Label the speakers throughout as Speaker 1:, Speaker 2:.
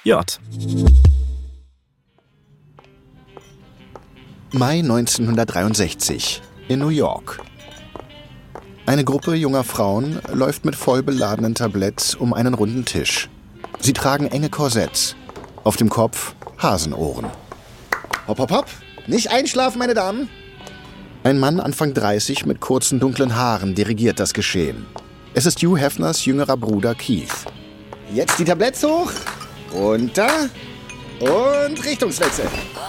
Speaker 1: J.
Speaker 2: Mai 1963 in New York. Eine Gruppe junger Frauen läuft mit voll beladenen Tabletts um einen runden Tisch. Sie tragen enge Korsetts. Auf dem Kopf Hasenohren.
Speaker 3: Hopp, hopp, hopp. Nicht einschlafen, meine Damen.
Speaker 2: Ein Mann Anfang 30 mit kurzen dunklen Haaren dirigiert das Geschehen. Es ist Hugh Hefners jüngerer Bruder Keith.
Speaker 3: Jetzt die Tabletts hoch, runter und Richtungswechsel.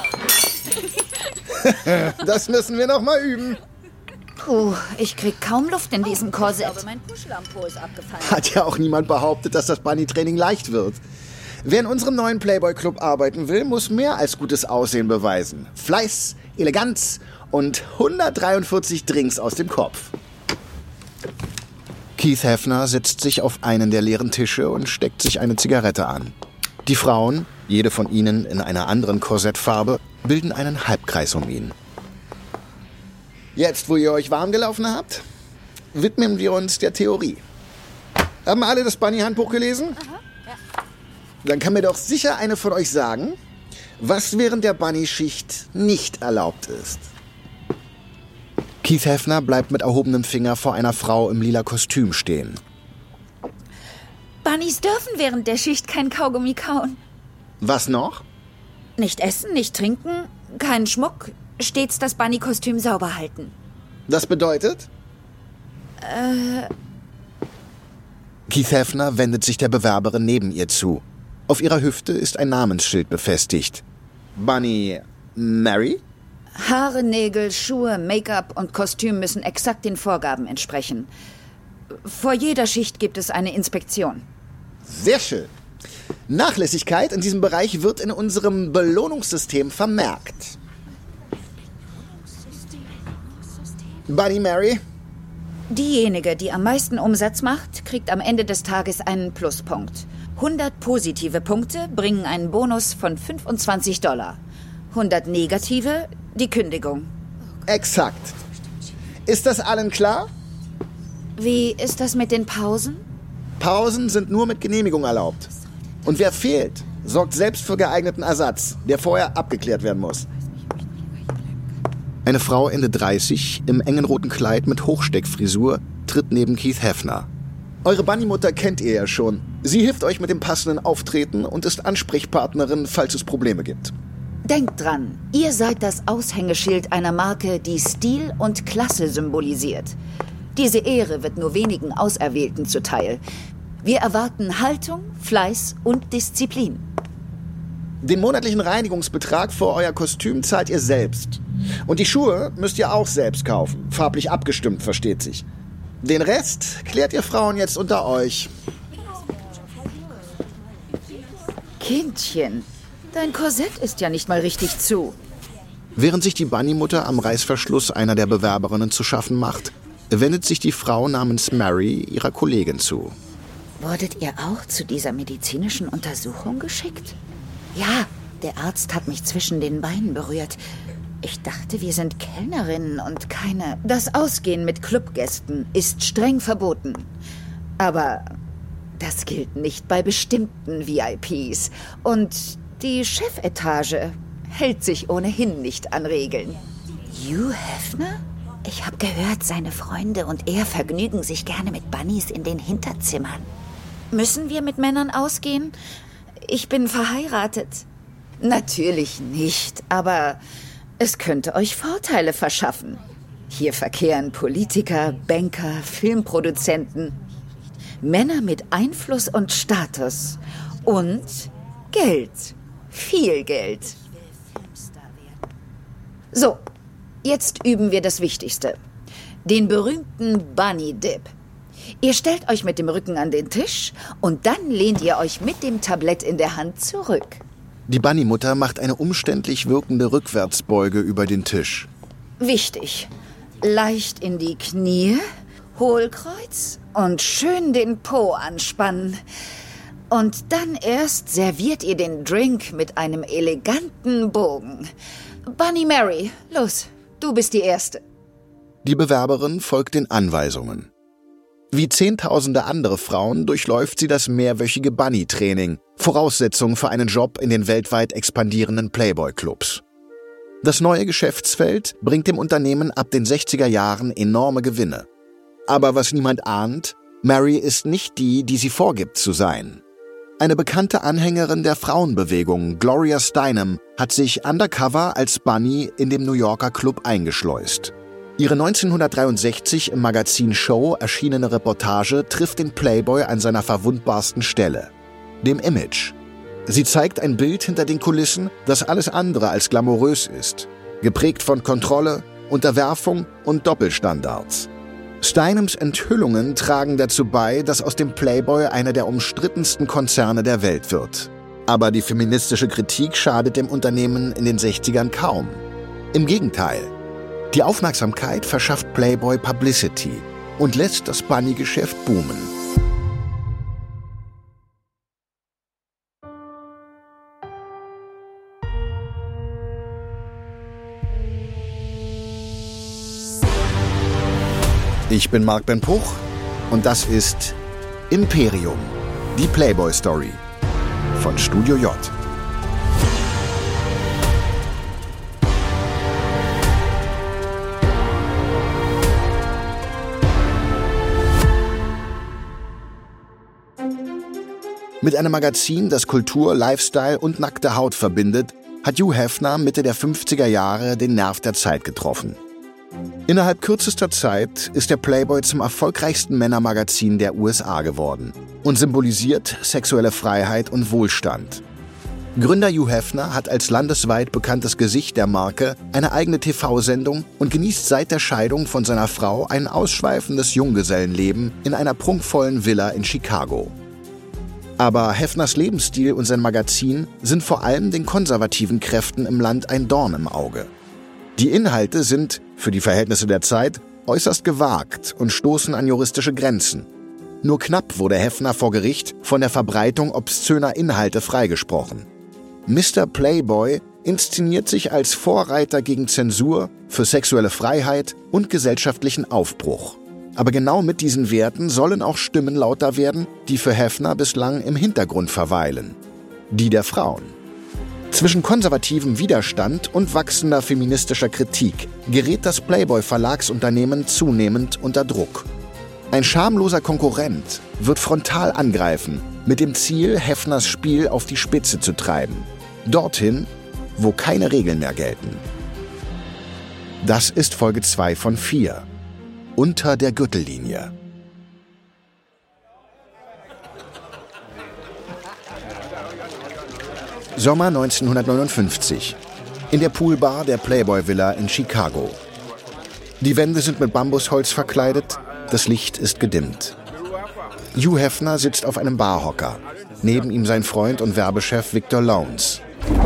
Speaker 3: Das müssen wir noch mal üben.
Speaker 4: Puh, ich krieg kaum Luft in diesem Korsett. Ich glaube, mein Puschelampol ist abgefallen.
Speaker 3: Hat ja auch niemand behauptet, dass das Bunny-Training leicht wird. Wer in unserem neuen Playboy-Club arbeiten will, muss mehr als gutes Aussehen beweisen. Fleiß, Eleganz und 143 Drinks aus dem Kopf.
Speaker 2: Keith Hefner setzt sich auf einen der leeren Tische und steckt sich eine Zigarette an. Die Frauen, jede von ihnen in einer anderen Korsettfarbe, bilden einen Halbkreis um ihn.
Speaker 3: Jetzt, wo ihr euch warm gelaufen habt, widmen wir uns der Theorie. Haben alle das Bunny-Handbuch gelesen?
Speaker 4: Aha, ja.
Speaker 3: Dann kann mir doch sicher eine von euch sagen, was während der Bunny-Schicht nicht erlaubt ist.
Speaker 2: Keith Hefner bleibt mit erhobenem Finger vor einer Frau im lila Kostüm stehen.
Speaker 4: Bunnies dürfen während der Schicht kein Kaugummi kauen.
Speaker 3: Was noch?
Speaker 4: Nicht essen, nicht trinken, keinen Schmuck, stets das Bunny-Kostüm sauber halten.
Speaker 3: Das bedeutet?
Speaker 2: Keith Hefner wendet sich der Bewerberin neben ihr zu. Auf ihrer Hüfte ist ein Namensschild befestigt.
Speaker 3: Bunny Mary?
Speaker 4: Haare, Nägel, Schuhe, Make-up und Kostüm müssen exakt den Vorgaben entsprechen. Vor jeder Schicht gibt es eine Inspektion.
Speaker 3: Sehr schön. Nachlässigkeit in diesem Bereich wird in unserem Belohnungssystem vermerkt. Bunny Mary?
Speaker 4: Diejenige, die am meisten Umsatz macht, kriegt am Ende des Tages einen Pluspunkt. 100 positive Punkte bringen einen Bonus von $25. 100 negative, die Kündigung.
Speaker 3: Exakt. Ist das allen klar?
Speaker 4: Wie ist das mit den Pausen?
Speaker 3: Pausen sind nur mit Genehmigung erlaubt. Und wer fehlt, sorgt selbst für geeigneten Ersatz, der vorher abgeklärt werden muss.
Speaker 2: Eine Frau Ende 30 im engen roten Kleid mit Hochsteckfrisur tritt neben Keith Hefner.
Speaker 3: Eure Bunny-Mutter kennt ihr ja schon. Sie hilft euch mit dem passenden Auftreten und ist Ansprechpartnerin, falls es Probleme gibt.
Speaker 4: Denkt dran, ihr seid das Aushängeschild einer Marke, die Stil und Klasse symbolisiert. Diese Ehre wird nur wenigen Auserwählten zuteil. Wir erwarten Haltung, Fleiß und Disziplin.
Speaker 3: Den monatlichen Reinigungsbetrag für euer Kostüm zahlt ihr selbst. Und die Schuhe müsst ihr auch selbst kaufen. Farblich abgestimmt, versteht sich. Den Rest klärt ihr Frauen jetzt unter euch.
Speaker 4: Kindchen, dein Korsett ist ja nicht mal richtig zu.
Speaker 2: Während sich die Bunny-Mutter am Reißverschluss einer der Bewerberinnen zu schaffen macht, wendet sich die Frau namens Mary ihrer Kollegin zu.
Speaker 4: Wurdet ihr auch zu dieser medizinischen Untersuchung geschickt? Ja, der Arzt hat mich zwischen den Beinen berührt. Ich dachte, wir sind Kellnerinnen und keine... Das Ausgehen mit Clubgästen ist streng verboten. Aber das gilt nicht bei bestimmten VIPs. Und die Chefetage hält sich ohnehin nicht an Regeln. Hugh Hefner? Ich habe gehört, seine Freunde und er vergnügen sich gerne mit Bunnies in den Hinterzimmern. Müssen wir mit Männern ausgehen? Ich bin verheiratet. Natürlich nicht, aber es könnte euch Vorteile verschaffen. Hier verkehren Politiker, Banker, Filmproduzenten, Männer mit Einfluss und Status und Geld. Viel Geld. So, jetzt üben wir das Wichtigste. Den berühmten Bunny Dip. Ihr stellt euch mit dem Rücken an den Tisch und dann lehnt ihr euch mit dem Tablett in der Hand zurück.
Speaker 2: Die Bunny-Mutter macht eine umständlich wirkende Rückwärtsbeuge über den Tisch.
Speaker 4: Wichtig. Leicht in die Knie, Hohlkreuz und schön den Po anspannen. Und dann erst serviert ihr den Drink mit einem eleganten Bogen. Bunny Mary, los, du bist die Erste.
Speaker 2: Die Bewerberin folgt den Anweisungen. Wie Zehntausende andere Frauen durchläuft sie das mehrwöchige Bunny-Training, Voraussetzung für einen Job in den weltweit expandierenden Playboy-Clubs. Das neue Geschäftsfeld bringt dem Unternehmen ab den 60er Jahren enorme Gewinne. Aber was niemand ahnt, Mary ist nicht die, die sie vorgibt zu sein. Eine bekannte Anhängerin der Frauenbewegung, Gloria Steinem, hat sich undercover als Bunny in dem New Yorker Club eingeschleust. Ihre 1963 im Magazin Show erschienene Reportage trifft den Playboy an seiner verwundbarsten Stelle, dem Image. Sie zeigt ein Bild hinter den Kulissen, das alles andere als glamourös ist, geprägt von Kontrolle, Unterwerfung und Doppelstandards. Steinems Enthüllungen tragen dazu bei, dass aus dem Playboy einer der umstrittensten Konzerne der Welt wird. Aber die feministische Kritik schadet dem Unternehmen in den 60ern kaum. Im Gegenteil. Die Aufmerksamkeit verschafft Playboy Publicity und lässt das Bunny-Geschäft boomen. Ich bin Marc Ben Puch und das ist Imperium, die Playboy-Story von Studio J. Mit einem Magazin, das Kultur, Lifestyle und nackte Haut verbindet, hat Hugh Hefner Mitte der 50er Jahre den Nerv der Zeit getroffen. Innerhalb kürzester Zeit ist der Playboy zum erfolgreichsten Männermagazin der USA geworden und symbolisiert sexuelle Freiheit und Wohlstand. Gründer Hugh Hefner hat als landesweit bekanntes Gesicht der Marke eine eigene TV-Sendung und genießt seit der Scheidung von seiner Frau ein ausschweifendes Junggesellenleben in einer prunkvollen Villa in Chicago. Aber Hefners Lebensstil und sein Magazin sind vor allem den konservativen Kräften im Land ein Dorn im Auge. Die Inhalte sind, für die Verhältnisse der Zeit, äußerst gewagt und stoßen an juristische Grenzen. Nur knapp wurde Hefner vor Gericht von der Verbreitung obszöner Inhalte freigesprochen. Mr. Playboy inszeniert sich als Vorreiter gegen Zensur, für sexuelle Freiheit und gesellschaftlichen Aufbruch. Aber genau mit diesen Werten sollen auch Stimmen lauter werden, die für Hefner bislang im Hintergrund verweilen. Die der Frauen. Zwischen konservativem Widerstand und wachsender feministischer Kritik gerät das Playboy-Verlagsunternehmen zunehmend unter Druck. Ein schamloser Konkurrent wird frontal angreifen, mit dem Ziel, Hefners Spiel auf die Spitze zu treiben. Dorthin, wo keine Regeln mehr gelten. Das ist Folge 2 von 4. Unter der Gürtellinie. Sommer 1959. In der Poolbar der Playboy Villa in Chicago. Die Wände sind mit Bambusholz verkleidet, das Licht ist gedimmt. Hugh Hefner sitzt auf einem Barhocker. Neben ihm sein Freund und Werbechef Victor Lowndes.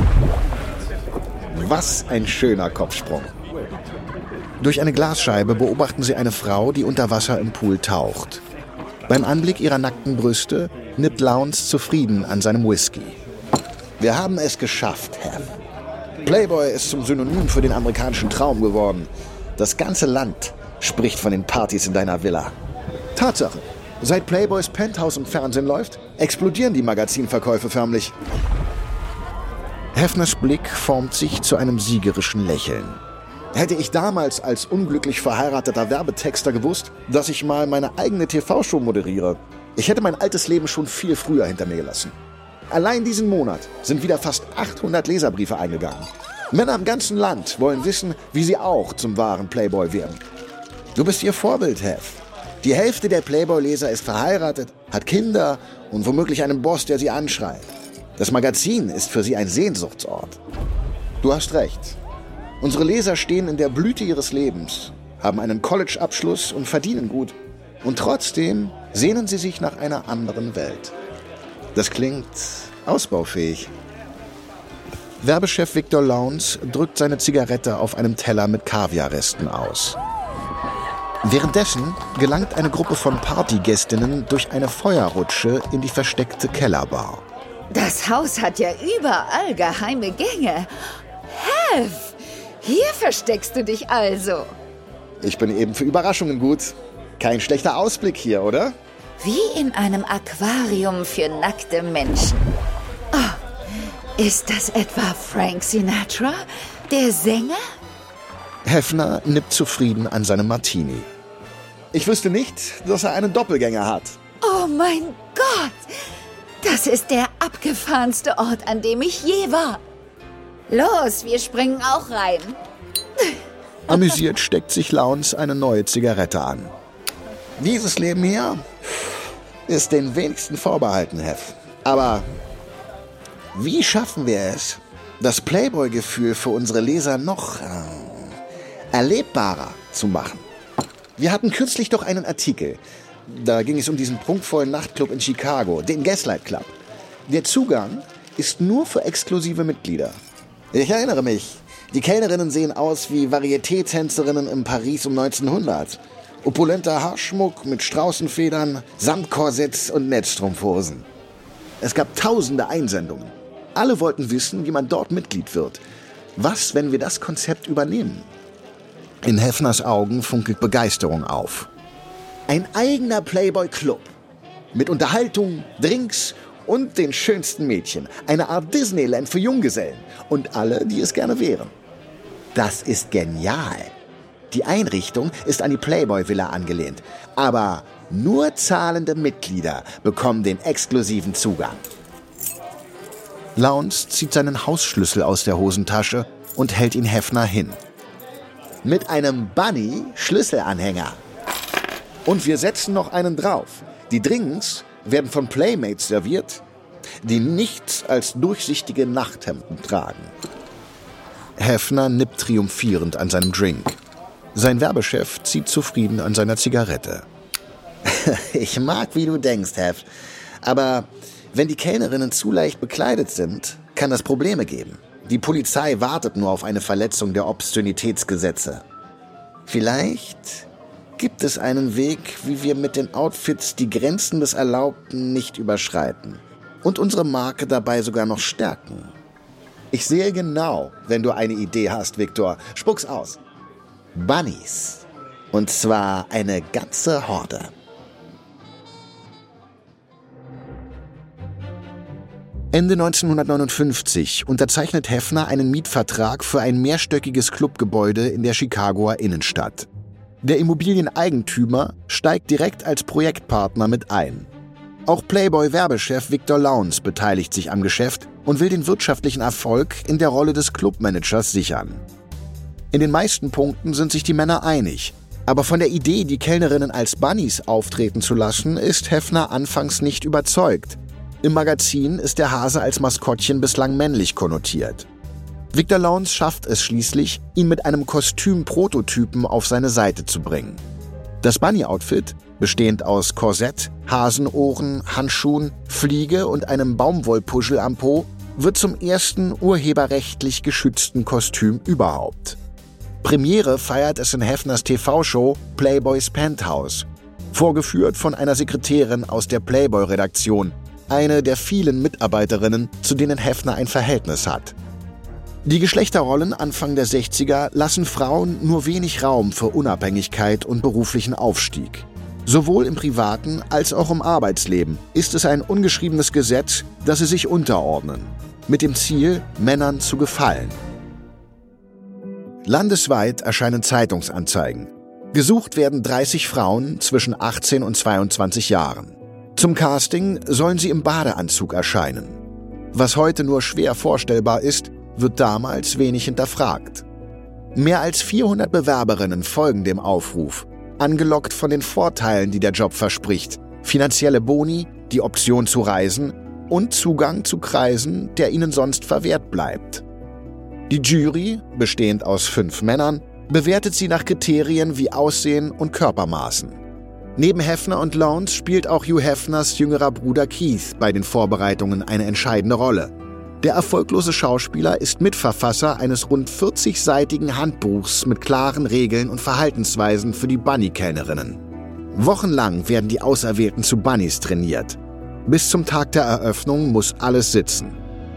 Speaker 2: Was ein schöner Kopfsprung. Durch eine Glasscheibe beobachten sie eine Frau, die unter Wasser im Pool taucht. Beim Anblick ihrer nackten Brüste nippt Lowndes zufrieden an seinem Whisky. Wir haben es geschafft, Herr. Playboy ist zum Synonym für den amerikanischen Traum geworden. Das ganze Land spricht von den Partys in deiner Villa. Tatsache. Seit Playboys Penthouse im Fernsehen läuft, explodieren die Magazinverkäufe förmlich. Hefners Blick formt sich zu einem siegerischen Lächeln. Hätte ich damals als unglücklich verheirateter Werbetexter gewusst, dass ich mal meine eigene TV-Show moderiere, ich hätte mein altes Leben schon viel früher hinter mir gelassen. Allein diesen Monat sind wieder fast 800 Leserbriefe eingegangen. Männer im ganzen Land wollen wissen, wie sie auch zum wahren Playboy werden. Du bist ihr Vorbild, Hef. Die Hälfte der Playboy-Leser ist verheiratet, hat Kinder und womöglich einen Boss, der sie anschreit. Das Magazin ist für sie ein Sehnsuchtsort. Du hast recht. Unsere Leser stehen in der Blüte ihres Lebens, haben einen College-Abschluss und verdienen gut. Und trotzdem sehnen sie sich nach einer anderen Welt. Das klingt ausbaufähig. Werbechef Victor Lowndes drückt seine Zigarette auf einem Teller mit Kaviarresten aus. Währenddessen gelangt eine Gruppe von Partygästinnen durch eine Feuerrutsche in die versteckte Kellerbar.
Speaker 4: Das Haus hat ja überall geheime Gänge. Hef, hier versteckst du dich also.
Speaker 3: Ich bin eben für Überraschungen gut. Kein schlechter Ausblick hier, oder?
Speaker 4: Wie in einem Aquarium für nackte Menschen. Ist das etwa Frank Sinatra, der Sänger?
Speaker 2: Hefner nippt zufrieden an seinem Martini.
Speaker 3: Ich wüsste nicht, dass er einen Doppelgänger hat.
Speaker 4: Oh mein Gott! Das ist der abgefahrenste Ort, an dem ich je war. Los, wir springen auch rein.
Speaker 2: Amüsiert steckt sich Lowndes eine neue Zigarette an.
Speaker 3: Dieses Leben hier ist den wenigsten vorbehalten, Hef. Aber wie schaffen wir es, das Playboy-Gefühl für unsere Leser noch erlebbarer zu machen? Wir hatten kürzlich doch einen Artikel. Da ging es um diesen prunkvollen Nachtclub in Chicago, den Gaslight Club. Der Zugang ist nur für exklusive Mitglieder. Ich erinnere mich, die Kellnerinnen sehen aus wie Varieté-Tänzerinnen in Paris um 1900. Opulenter Haarschmuck mit Straußenfedern, Samtkorsetts und Netzstrumpfhosen. Es gab tausende Einsendungen. Alle wollten wissen, wie man dort Mitglied wird. Was, wenn wir das Konzept übernehmen?
Speaker 2: In Hefners Augen funkelt Begeisterung auf.
Speaker 3: Ein eigener Playboy-Club. Mit Unterhaltung, Drinks und den schönsten Mädchen. Eine Art Disneyland für Junggesellen. Und alle, die es gerne wären. Das ist genial. Die Einrichtung ist an die Playboy-Villa angelehnt. Aber nur zahlende Mitglieder bekommen den exklusiven Zugang.
Speaker 2: Lowndes zieht seinen Hausschlüssel aus der Hosentasche und hält ihn Hefner hin.
Speaker 3: Mit einem Bunny-Schlüsselanhänger. Und wir setzen noch einen drauf. Die Drinks werden von Playmates serviert, die nichts als durchsichtige Nachthemden tragen.
Speaker 2: Hefner nippt triumphierend an seinem Drink. Sein Werbechef zieht zufrieden an seiner Zigarette.
Speaker 3: Ich mag, wie du denkst, Hef. Aber wenn die Kellnerinnen zu leicht bekleidet sind, kann das Probleme geben. Die Polizei wartet nur auf eine Verletzung der Obszönitätsgesetze. Vielleicht gibt es einen Weg, wie wir mit den Outfits die Grenzen des Erlaubten nicht überschreiten und unsere Marke dabei sogar noch stärken. Ich sehe genau, wenn du eine Idee hast, Viktor. Spuck's aus. Bunnies. Und zwar eine ganze Horde.
Speaker 2: Ende 1959 unterzeichnet Hefner einen Mietvertrag für ein mehrstöckiges Clubgebäude in der Chicagoer Innenstadt. Der Immobilieneigentümer steigt direkt als Projektpartner mit ein. Auch Playboy-Werbechef Victor Lowndes beteiligt sich am Geschäft und will den wirtschaftlichen Erfolg in der Rolle des Clubmanagers sichern. In den meisten Punkten sind sich die Männer einig, aber von der Idee, die Kellnerinnen als Bunnies auftreten zu lassen, ist Hefner anfangs nicht überzeugt. Im Magazin ist der Hase als Maskottchen bislang männlich konnotiert. Victor Lowndes schafft es schließlich, ihn mit einem Kostüm-Prototypen auf seine Seite zu bringen. Das Bunny-Outfit, bestehend aus Korsett, Hasenohren, Handschuhen, Fliege und einem Baumwollpuschel am Po, wird zum ersten urheberrechtlich geschützten Kostüm überhaupt. Premiere feiert es in Hefners TV-Show Playboys Penthouse, vorgeführt von einer Sekretärin aus der Playboy-Redaktion, eine der vielen Mitarbeiterinnen, zu denen Hefner ein Verhältnis hat. Die Geschlechterrollen Anfang der 60er lassen Frauen nur wenig Raum für Unabhängigkeit und beruflichen Aufstieg. Sowohl im privaten als auch im Arbeitsleben ist es ein ungeschriebenes Gesetz, dass sie sich unterordnen, mit dem Ziel, Männern zu gefallen. Landesweit erscheinen Zeitungsanzeigen. Gesucht werden 30 Frauen zwischen 18 und 22 Jahren. Zum Casting sollen sie im Badeanzug erscheinen. Was heute nur schwer vorstellbar ist, wird damals wenig hinterfragt. Mehr als 400 Bewerberinnen folgen dem Aufruf, angelockt von den Vorteilen, die der Job verspricht, finanzielle Boni, die Option zu reisen und Zugang zu Kreisen, der ihnen sonst verwehrt bleibt. Die Jury, bestehend aus 5 Männern, bewertet sie nach Kriterien wie Aussehen und Körpermaßen. Neben Hefner und Lowndes spielt auch Hugh Hefners jüngerer Bruder Keith bei den Vorbereitungen eine entscheidende Rolle. Der erfolglose Schauspieler ist Mitverfasser eines rund 40-seitigen Handbuchs mit klaren Regeln und Verhaltensweisen für die Bunny-Kellnerinnen. Wochenlang werden die Auserwählten zu Bunnies trainiert. Bis zum Tag der Eröffnung muss alles sitzen.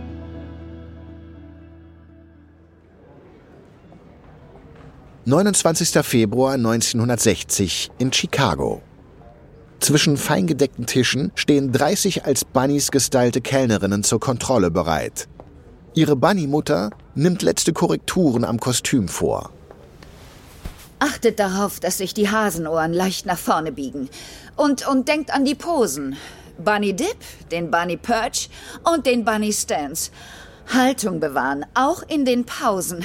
Speaker 2: »29. Februar 1960 in Chicago. Zwischen feingedeckten Tischen stehen 30 als Bunnies gestylte Kellnerinnen zur Kontrolle bereit. Ihre Bunny-Mutter nimmt letzte Korrekturen am Kostüm vor.
Speaker 4: Achtet darauf, dass sich die Hasenohren leicht nach vorne biegen. Und denkt an die Posen. Bunny Dip, den Bunny Perch und den Bunny Stance. Haltung bewahren, auch in den Pausen.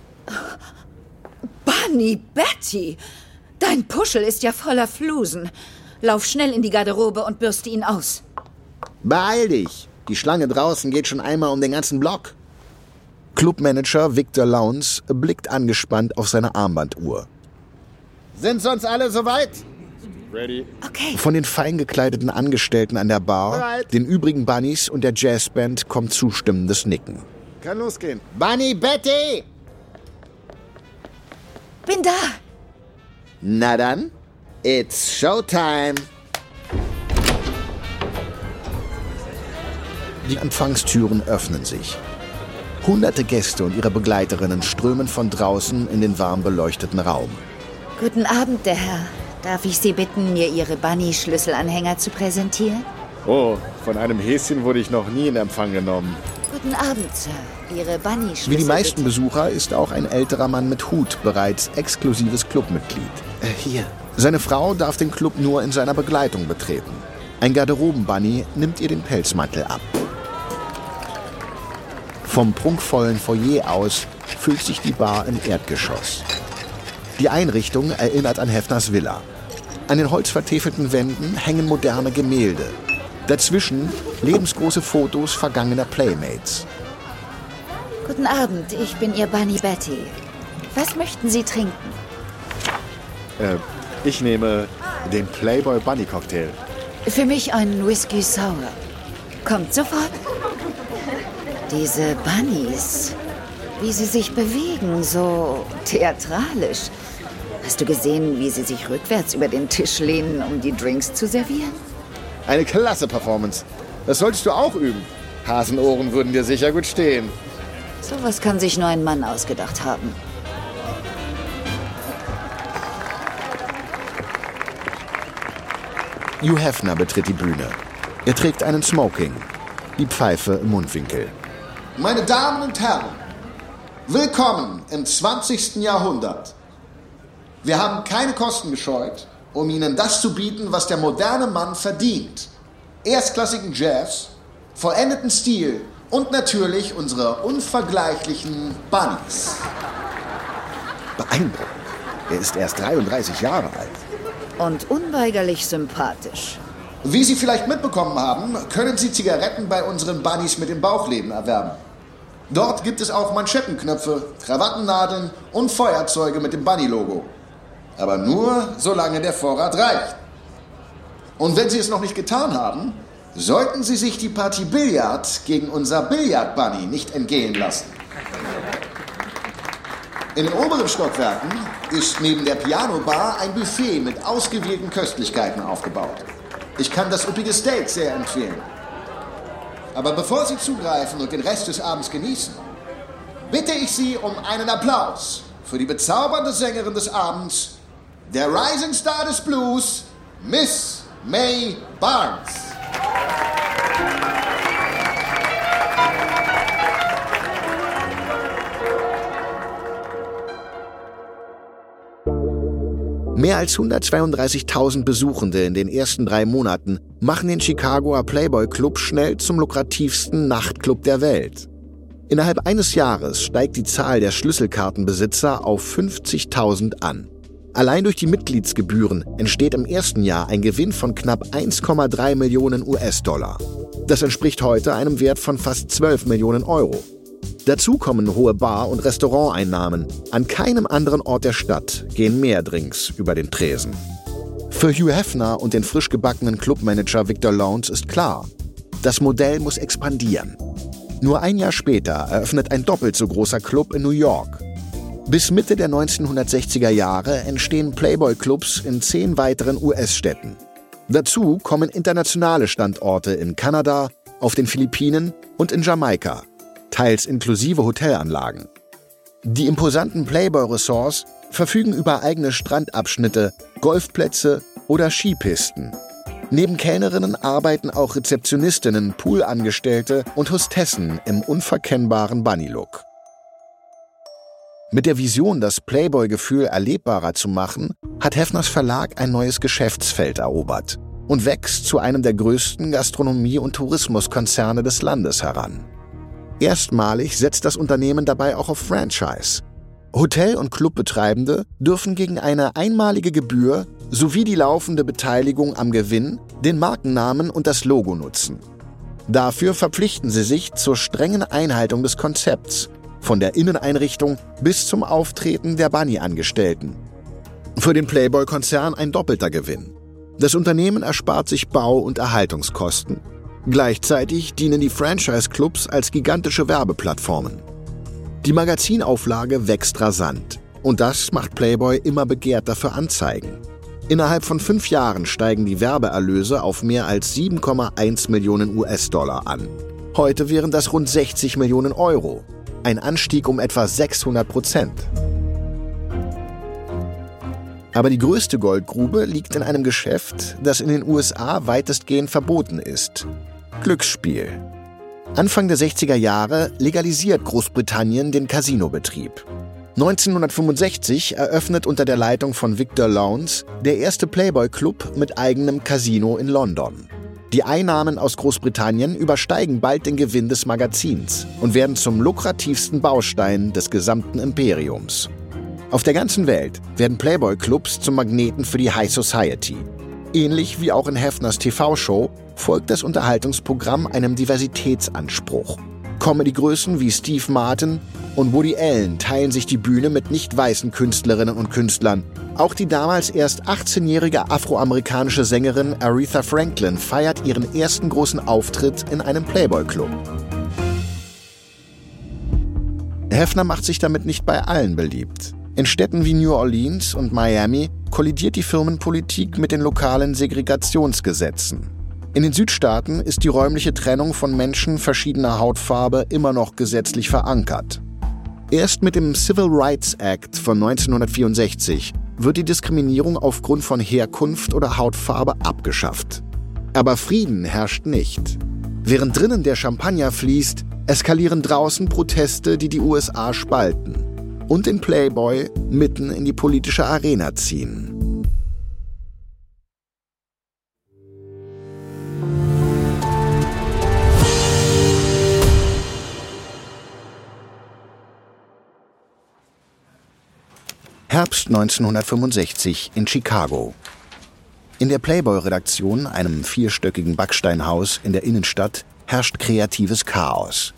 Speaker 4: Bunny Betty, dein Puschel ist ja voller Flusen. Lauf schnell in die Garderobe und bürste ihn aus.
Speaker 3: Beeil dich! Die Schlange draußen geht schon einmal um den ganzen Block.
Speaker 2: Clubmanager Victor Lowndes blickt angespannt auf seine Armbanduhr.
Speaker 3: Sind sonst alle soweit?
Speaker 1: Ready.
Speaker 4: Okay.
Speaker 2: Von den fein gekleideten Angestellten an der Bar,
Speaker 3: Bereit.
Speaker 2: den übrigen Bunnies und der Jazzband kommt zustimmendes Nicken.
Speaker 3: Kann losgehen. Bunny Betty!
Speaker 4: Bin da.
Speaker 3: Na dann, it's Showtime.
Speaker 2: Die Empfangstüren öffnen sich. Hunderte Gäste und ihre Begleiterinnen strömen von draußen in den warm beleuchteten Raum.
Speaker 4: Guten Abend, der Herr. Darf ich Sie bitten, mir Ihre Bunny-Schlüsselanhänger zu präsentieren?
Speaker 1: Oh, von einem Häschen wurde ich noch nie in Empfang genommen.
Speaker 4: Guten Abend, Sir. Ihre Bunny-Schlüssel.
Speaker 2: Wie die meisten
Speaker 4: bitte.
Speaker 2: Besucher ist auch ein älterer Mann mit Hut bereits exklusives Clubmitglied.
Speaker 3: Hier.
Speaker 2: Seine Frau darf den Club nur in seiner Begleitung betreten. Ein Garderoben-Bunny nimmt ihr den Pelzmantel ab. Vom prunkvollen Foyer aus füllt sich die Bar im Erdgeschoss. Die Einrichtung erinnert an Hefners Villa. An den holzvertäfelten Wänden hängen moderne Gemälde. Dazwischen lebensgroße Fotos vergangener Playmates.
Speaker 4: Guten Abend, ich bin Ihr Bunny Betty. Was möchten Sie trinken?
Speaker 1: Ich nehme den Playboy Bunny Cocktail.
Speaker 4: Für mich einen Whisky Sour. Kommt sofort. Diese Bunnies, wie sie sich bewegen, so theatralisch. Hast du gesehen, wie sie sich rückwärts über den Tisch lehnen, um die Drinks zu servieren?
Speaker 1: Eine klasse Performance. Das solltest du auch üben. Hasenohren würden dir sicher gut stehen.
Speaker 4: Sowas kann sich nur ein Mann ausgedacht haben.
Speaker 2: Hugh Hefner betritt die Bühne. Er trägt einen Smoking, die Pfeife im Mundwinkel.
Speaker 5: Meine Damen und Herren, willkommen im 20. Jahrhundert. Wir haben keine Kosten gescheut, um Ihnen das zu bieten, was der moderne Mann verdient. Erstklassigen Jazz, vollendeten Stil und natürlich unsere unvergleichlichen Bunnies.
Speaker 3: Beeindruckend. Er ist erst 33 Jahre alt.
Speaker 4: Und unweigerlich sympathisch.
Speaker 5: Wie Sie vielleicht mitbekommen haben, können Sie Zigaretten bei unseren Bunnies mit dem Bauchleben erwerben. Dort gibt es auch Manschettenknöpfe, Krawattennadeln und Feuerzeuge mit dem Bunny-Logo. Aber nur, solange der Vorrat reicht. Und wenn Sie es noch nicht getan haben, sollten Sie sich die Partie Billard gegen unser Billard-Bunny nicht entgehen lassen. In den oberen Stockwerken ist neben der Piano-Bar ein Buffet mit ausgewählten Köstlichkeiten aufgebaut. Ich kann das üppige Steak sehr empfehlen. Aber bevor Sie zugreifen und den Rest des Abends genießen, bitte ich Sie um einen Applaus für die bezaubernde Sängerin des Abends, der Rising Star des Blues, Miss May Barnes.
Speaker 2: Mehr als 132.000 Besuchende in den ersten 3 Monaten machen den Chicagoer Playboy Club schnell zum lukrativsten Nachtclub der Welt. Innerhalb eines Jahres steigt die Zahl der Schlüsselkartenbesitzer auf 50.000 an. Allein durch die Mitgliedsgebühren entsteht im ersten Jahr ein Gewinn von knapp 1,3 Millionen US-Dollar. Das entspricht heute einem Wert von fast 12 Millionen Euro. Dazu kommen hohe Bar- und Restauranteinnahmen. An keinem anderen Ort der Stadt gehen mehr Drinks über den Tresen. Für Hugh Hefner und den frisch gebackenen Clubmanager Victor Lowndes ist klar, das Modell muss expandieren. Nur ein Jahr später eröffnet ein doppelt so großer Club in New York. Bis Mitte der 1960er Jahre entstehen Playboy-Clubs in 10 weiteren US-Städten. Dazu kommen internationale Standorte in Kanada, auf den Philippinen und in Jamaika, teils inklusive Hotelanlagen. Die imposanten Playboy-Resorts verfügen über eigene Strandabschnitte, Golfplätze oder Skipisten. Neben Kellnerinnen arbeiten auch Rezeptionistinnen, Poolangestellte und Hostessen im unverkennbaren Bunny-Look. Mit der Vision, das Playboy-Gefühl erlebbarer zu machen, hat Heffners Verlag ein neues Geschäftsfeld erobert und wächst zu einem der größten Gastronomie- und Tourismuskonzerne des Landes heran. Erstmalig setzt das Unternehmen dabei auch auf Franchise. Hotel- und Clubbetreibende dürfen gegen eine einmalige Gebühr sowie die laufende Beteiligung am Gewinn den Markennamen und das Logo nutzen. Dafür verpflichten sie sich zur strengen Einhaltung des Konzepts, von der Inneneinrichtung bis zum Auftreten der Bunny-Angestellten. Für den Playboy-Konzern ein doppelter Gewinn. Das Unternehmen erspart sich Bau- und Erhaltungskosten. Gleichzeitig dienen die Franchise-Clubs als gigantische Werbeplattformen. Die Magazinauflage wächst rasant. Und das macht Playboy immer begehrter für Anzeigen. Innerhalb von 5 Jahren steigen die Werbeerlöse auf mehr als 7,1 Millionen US-Dollar an. Heute wären das rund 60 Millionen Euro. Ein Anstieg um etwa 600%. Aber die größte Goldgrube liegt in einem Geschäft, das in den USA weitestgehend verboten ist: Glücksspiel. Anfang der 60er Jahre legalisiert Großbritannien den Casinobetrieb. 1965 eröffnet unter der Leitung von Victor Lowndes der erste Playboy-Club mit eigenem Casino in London. Die Einnahmen aus Großbritannien übersteigen bald den Gewinn des Magazins und werden zum lukrativsten Baustein des gesamten Imperiums. Auf der ganzen Welt werden Playboy-Clubs zum Magneten für die High Society. Ähnlich wie auch in Heffners TV-Show folgt das Unterhaltungsprogramm einem Diversitätsanspruch. Comedy-Größen wie Steve Martin und Woody Allen teilen sich die Bühne mit nicht weißen Künstlerinnen und Künstlern. Auch die damals erst 18-jährige afroamerikanische Sängerin Aretha Franklin feiert ihren ersten großen Auftritt in einem Playboy-Club. Heffner macht sich damit nicht bei allen beliebt. In Städten wie New Orleans und Miami kollidiert die Firmenpolitik mit den lokalen Segregationsgesetzen. In den Südstaaten ist die räumliche Trennung von Menschen verschiedener Hautfarbe immer noch gesetzlich verankert. Erst mit dem Civil Rights Act von 1964 wird die Diskriminierung aufgrund von Herkunft oder Hautfarbe abgeschafft. Aber Frieden herrscht nicht. Während drinnen der Champagner fließt, eskalieren draußen Proteste, die die USA spalten und den Playboy mitten in die politische Arena ziehen. Herbst 1965 in Chicago. In der Playboy-Redaktion, einem 4-stöckigen Backsteinhaus in der Innenstadt, herrscht kreatives Chaos.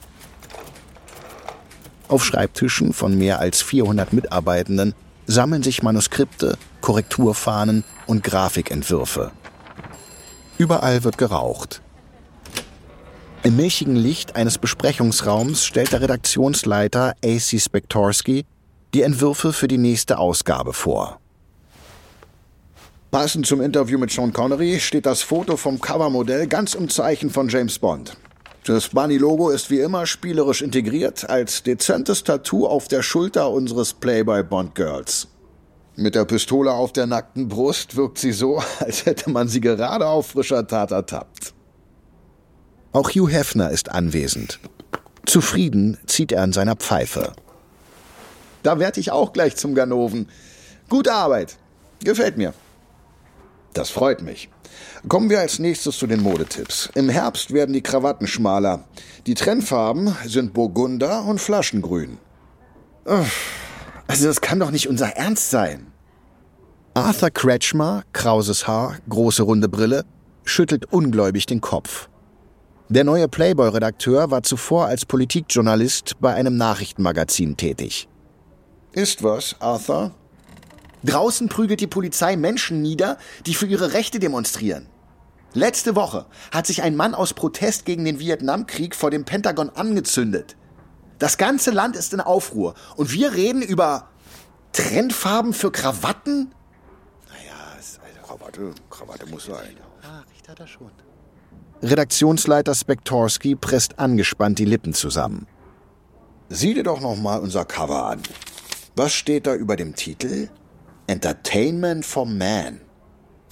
Speaker 2: Auf Schreibtischen von mehr als 400 Mitarbeitenden sammeln sich Manuskripte, Korrekturfahnen und Grafikentwürfe. Überall wird geraucht. Im milchigen Licht eines Besprechungsraums stellt der Redaktionsleiter A.C. Spektorski die Entwürfe für die nächste Ausgabe vor.
Speaker 1: Passend zum Interview mit Sean Connery steht das Foto vom Covermodell ganz im Zeichen von James Bond. Das Bunny-Logo ist wie immer spielerisch integriert als dezentes Tattoo auf der Schulter unseres Playboy-Bond-Girls. Mit der Pistole auf der nackten Brust wirkt sie so, als hätte man sie gerade auf frischer Tat ertappt.
Speaker 2: Auch Hugh Hefner ist anwesend. Zufrieden zieht er an seiner Pfeife.
Speaker 1: Da werd ich auch gleich zum Ganoven. Gute Arbeit. Gefällt mir. Das freut mich. Kommen wir als nächstes zu den Modetipps. Im Herbst werden die Krawatten schmaler. Die Trendfarben sind Burgunder und Flaschengrün. Also das kann doch nicht unser Ernst sein.
Speaker 2: Arthur Kretschmer, krauses Haar, große runde Brille, schüttelt ungläubig den Kopf. Der neue Playboy-Redakteur war zuvor als Politikjournalist bei einem Nachrichtenmagazin tätig.
Speaker 1: Ist was, Arthur?
Speaker 3: Draußen prügelt die Polizei Menschen nieder, die für ihre Rechte demonstrieren. Letzte Woche hat sich ein Mann aus Protest gegen den Vietnamkrieg vor dem Pentagon angezündet. Das ganze Land ist in Aufruhr und wir reden über Trendfarben für Krawatten?
Speaker 1: Naja, Krawatte muss sein.
Speaker 3: Recht hat er schon.
Speaker 2: Redaktionsleiter Spektorski presst angespannt die Lippen zusammen.
Speaker 1: Sieh dir doch noch mal unser Cover an. Was steht da über dem Titel? Entertainment for Man.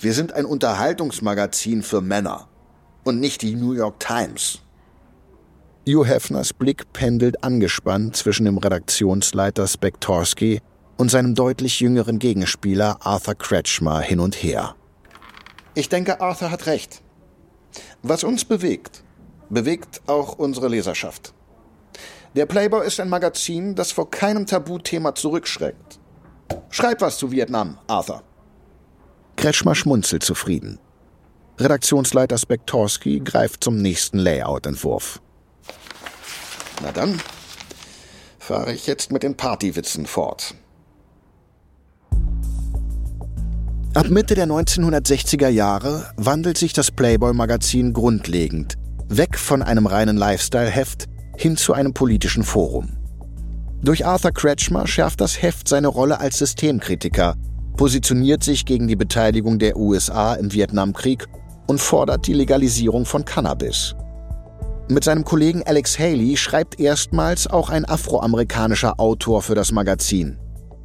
Speaker 1: Wir sind ein Unterhaltungsmagazin für Männer und nicht die New York Times.
Speaker 2: Hugh Hefners Blick pendelt angespannt zwischen dem Redaktionsleiter Spektorski und seinem deutlich jüngeren Gegenspieler Arthur Kretschmer hin und her.
Speaker 1: Ich denke, Arthur hat recht. Was uns bewegt, bewegt auch unsere Leserschaft. Der Playboy ist ein Magazin, das vor keinem Tabuthema zurückschreckt. Schreib was zu Vietnam, Arthur.
Speaker 2: Kretschmer schmunzelt zufrieden. Redaktionsleiter Spektorski greift zum nächsten Layout-Entwurf.
Speaker 1: Na dann fahre ich jetzt mit den Partywitzen fort.
Speaker 2: Ab Mitte der 1960er Jahre wandelt sich das Playboy-Magazin grundlegend, weg von einem reinen Lifestyle-Heft hin zu einem politischen Forum. Durch Arthur Kretschmer schärft das Heft seine Rolle als Systemkritiker, positioniert sich gegen die Beteiligung der USA im Vietnamkrieg und fordert die Legalisierung von Cannabis. Mit seinem Kollegen Alex Haley schreibt erstmals auch ein afroamerikanischer Autor für das Magazin.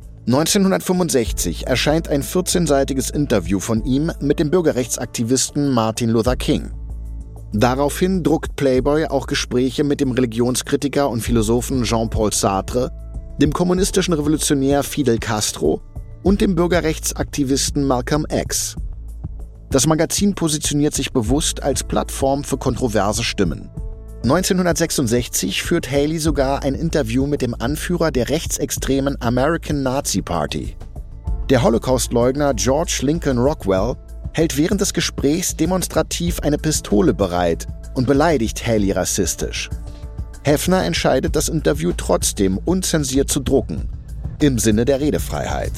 Speaker 2: 1965 erscheint ein 14-seitiges Interview von ihm mit dem Bürgerrechtsaktivisten Martin Luther King. Daraufhin druckt Playboy auch Gespräche mit dem Religionskritiker und Philosophen Jean-Paul Sartre, dem kommunistischen Revolutionär Fidel Castro und dem Bürgerrechtsaktivisten Malcolm X. Das Magazin positioniert sich bewusst als Plattform für kontroverse Stimmen. 1966 führt Haley sogar ein Interview mit dem Anführer der rechtsextremen American Nazi Party. Der Holocaust-Leugner George Lincoln Rockwell hält während des Gesprächs demonstrativ eine Pistole bereit und beleidigt Haley rassistisch. Hefner entscheidet, das Interview trotzdem unzensiert zu drucken, im Sinne der Redefreiheit.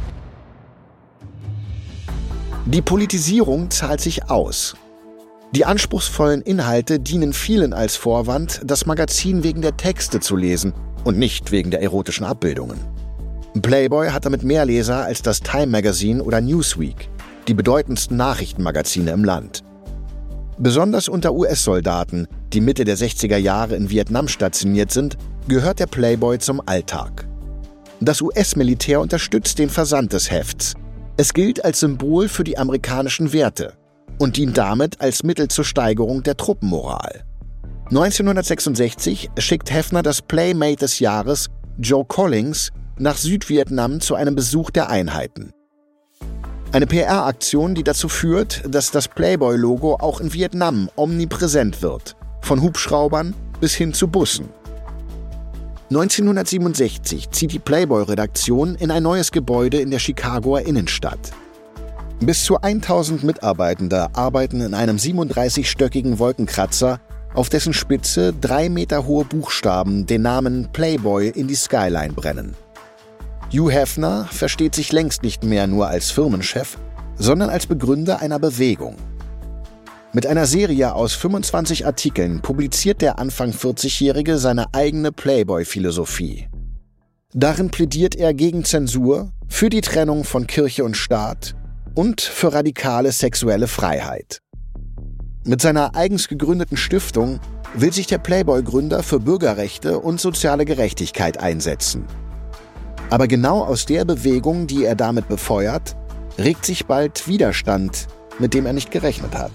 Speaker 2: Die Politisierung zahlt sich aus. Die anspruchsvollen Inhalte dienen vielen als Vorwand, das Magazin wegen der Texte zu lesen und nicht wegen der erotischen Abbildungen. Playboy hat damit mehr Leser als das Time Magazine oder Newsweek, die bedeutendsten Nachrichtenmagazine im Land. Besonders unter US-Soldaten, die Mitte der 60er Jahre in Vietnam stationiert sind, gehört der Playboy zum Alltag. Das US-Militär unterstützt den Versand des Hefts. Es gilt als Symbol für die amerikanischen Werte und dient damit als Mittel zur Steigerung der Truppenmoral. 1966 schickt Hefner das Playmate des Jahres, Joe Collins, nach Südvietnam zu einem Besuch der Einheiten. Eine PR-Aktion, die dazu führt, dass das Playboy-Logo auch in Vietnam omnipräsent wird, von Hubschraubern bis hin zu Bussen. 1967 zieht die Playboy-Redaktion in ein neues Gebäude in der Chicagoer Innenstadt. Bis zu 1000 Mitarbeitende arbeiten in einem 37-stöckigen Wolkenkratzer, auf dessen Spitze 3 Meter hohe Buchstaben den Namen Playboy in die Skyline brennen. Hugh Hefner versteht sich längst nicht mehr nur als Firmenchef, sondern als Begründer einer Bewegung. Mit einer Serie aus 25 Artikeln publiziert der Anfang 40-Jährige seine eigene Playboy-Philosophie. Darin plädiert er gegen Zensur, für die Trennung von Kirche und Staat und für radikale sexuelle Freiheit. Mit seiner eigens gegründeten Stiftung will sich der Playboy-Gründer für Bürgerrechte und soziale Gerechtigkeit einsetzen. Aber genau aus der Bewegung, die er damit befeuert, regt sich bald Widerstand, mit dem er nicht gerechnet hat.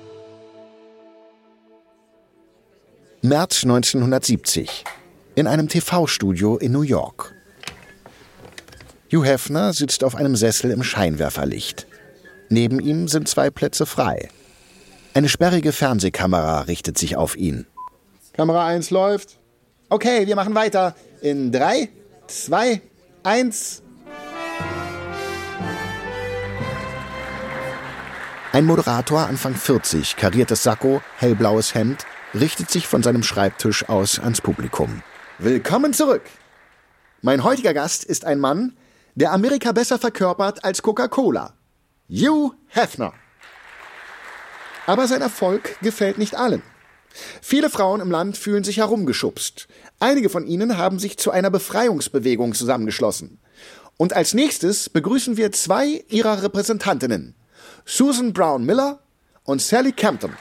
Speaker 2: März 1970. In einem TV-Studio in New York. Hugh Hefner sitzt auf einem Sessel im Scheinwerferlicht. Neben ihm sind 2 Plätze frei. Eine sperrige Fernsehkamera richtet sich auf ihn.
Speaker 3: Kamera 1 läuft. Okay, wir machen weiter. In 3, 2, 1.
Speaker 2: Ein Moderator, Anfang 40, kariertes Sakko, hellblaues Hemd, richtet sich von seinem Schreibtisch aus ans Publikum.
Speaker 3: Willkommen zurück. Mein heutiger Gast ist ein Mann, der Amerika besser verkörpert als Coca-Cola. Hugh Hefner. Aber sein Erfolg gefällt nicht allen. Viele Frauen im Land fühlen sich herumgeschubst. Einige von ihnen haben sich zu einer Befreiungsbewegung zusammengeschlossen. Und als nächstes begrüßen wir 2 ihrer Repräsentantinnen, Susan Brown Miller und Sally Campton.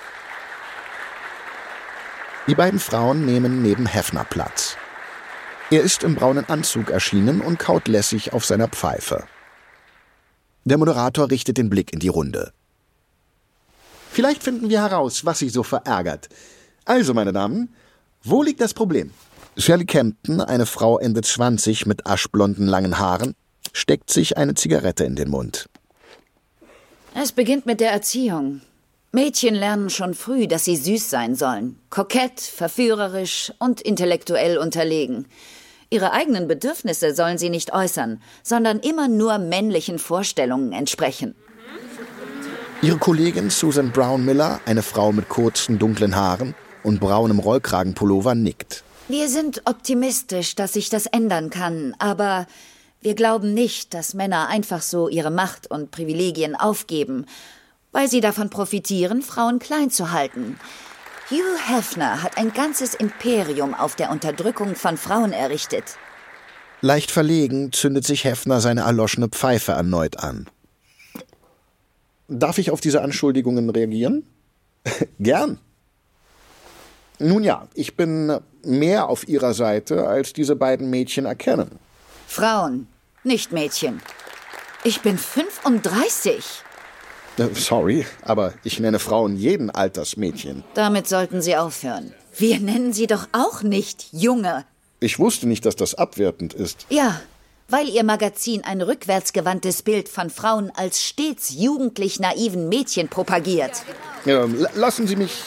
Speaker 2: Die beiden Frauen nehmen neben Hefner Platz. Er ist im braunen Anzug erschienen und kaut lässig auf seiner Pfeife. Der Moderator richtet den Blick in die Runde.
Speaker 3: Vielleicht finden wir heraus, was Sie so verärgert. Also, meine Damen, wo liegt das Problem?
Speaker 2: Shirley Campton, eine Frau Ende 20 mit aschblonden langen Haaren, steckt sich eine Zigarette in den Mund.
Speaker 4: Es beginnt mit der Erziehung. Mädchen lernen schon früh, dass sie süß sein sollen. Kokett, verführerisch und intellektuell unterlegen. Ihre eigenen Bedürfnisse sollen sie nicht äußern, sondern immer nur männlichen Vorstellungen entsprechen.
Speaker 2: Ihre Kollegin Susan Brown Miller, eine Frau mit kurzen, dunklen Haaren und braunem Rollkragenpullover, nickt.
Speaker 4: Wir sind optimistisch, dass sich das ändern kann, aber wir glauben nicht, dass Männer einfach so ihre Macht und Privilegien aufgeben, weil sie davon profitieren, Frauen klein zu halten. Hugh Hefner hat ein ganzes Imperium auf der Unterdrückung von Frauen errichtet.
Speaker 2: Leicht verlegen zündet sich Hefner seine erloschene Pfeife erneut an.
Speaker 1: Darf ich auf diese Anschuldigungen reagieren?
Speaker 3: Gern.
Speaker 1: Nun ja, ich bin mehr auf Ihrer Seite, als diese beiden Mädchen erkennen.
Speaker 4: Frauen, nicht Mädchen. Ich bin 35.
Speaker 1: Sorry, aber ich nenne Frauen jeden Alters Mädchen.
Speaker 4: Damit sollten Sie aufhören. Wir nennen sie doch auch nicht Junge.
Speaker 1: Ich wusste nicht, dass das abwertend ist.
Speaker 4: Ja, weil Ihr Magazin ein rückwärtsgewandtes Bild von Frauen als stets jugendlich naiven Mädchen propagiert.
Speaker 1: Lassen Sie mich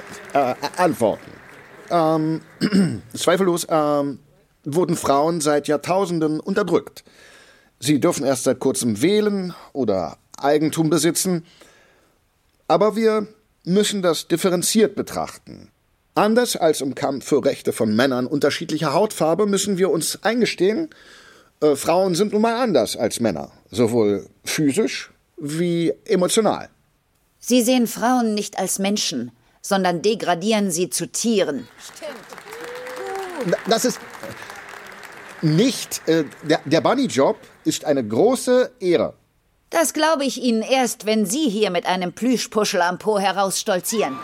Speaker 1: antworten. Zweifellos wurden Frauen seit Jahrtausenden unterdrückt. Sie dürfen erst seit kurzem wählen oder Eigentum besitzen. Aber wir müssen das differenziert betrachten. Anders als im Kampf für Rechte von Männern unterschiedlicher Hautfarbe müssen wir uns eingestehen, Frauen sind nun mal anders als Männer, sowohl physisch wie emotional.
Speaker 4: Sie sehen Frauen nicht als Menschen, sondern degradieren sie zu Tieren.
Speaker 3: Stimmt. Das ist nicht... Der Bunny-Job ist eine große Ehre.
Speaker 4: Das glaube ich Ihnen erst, wenn Sie hier mit einem Plüschpuschel am Po herausstolzieren.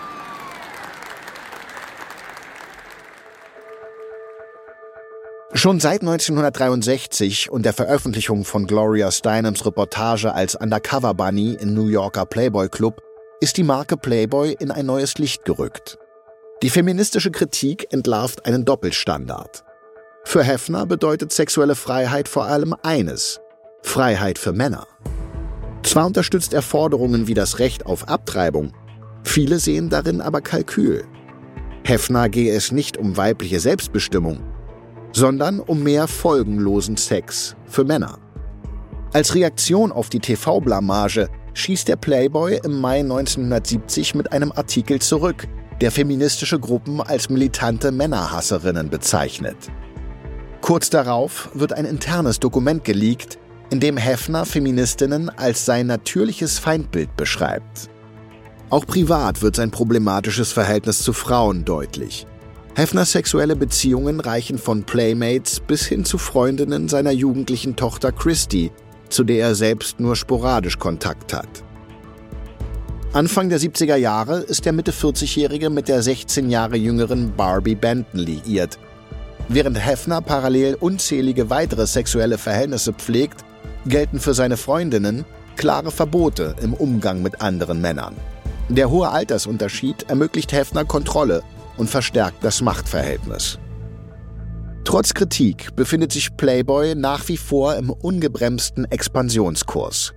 Speaker 2: Schon seit 1963 und der Veröffentlichung von Gloria Steinems Reportage als Undercover Bunny im New Yorker Playboy Club ist die Marke Playboy in ein neues Licht gerückt. Die feministische Kritik entlarvt einen Doppelstandard. Für Hefner bedeutet sexuelle Freiheit vor allem eines: Freiheit für Männer. Zwar unterstützt er Forderungen wie das Recht auf Abtreibung, viele sehen darin aber Kalkül. Hefner gehe es nicht um weibliche Selbstbestimmung, sondern um mehr folgenlosen Sex für Männer. Als Reaktion auf die TV-Blamage schießt der Playboy im Mai 1970 mit einem Artikel zurück, der feministische Gruppen als militante Männerhasserinnen bezeichnet. Kurz darauf wird ein internes Dokument geleakt, in dem Hefner Feministinnen als sein natürliches Feindbild beschreibt. Auch privat wird sein problematisches Verhältnis zu Frauen deutlich. Hefners sexuelle Beziehungen reichen von Playmates bis hin zu Freundinnen seiner jugendlichen Tochter Christy, zu der er selbst nur sporadisch Kontakt hat. Anfang der 70er Jahre ist der Mitte-40-Jährige mit der 16 Jahre jüngeren Barbie Benton liiert. Während Hefner parallel unzählige weitere sexuelle Verhältnisse pflegt, gelten für seine Freundinnen klare Verbote im Umgang mit anderen Männern. Der hohe Altersunterschied ermöglicht Hefner Kontrolle und verstärkt das Machtverhältnis. Trotz Kritik befindet sich Playboy nach wie vor im ungebremsten Expansionskurs.